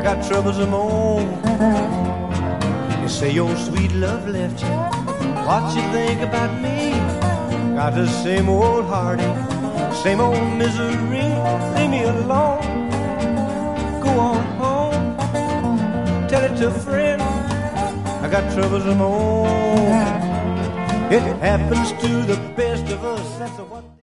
got troubles of my own. You say your sweet love left you. What you think about me? Got the same old heartache, same old misery. Leave me alone. Go on home. Tell it to a friend. I got troubles of my own. It happens to the best of us. That's what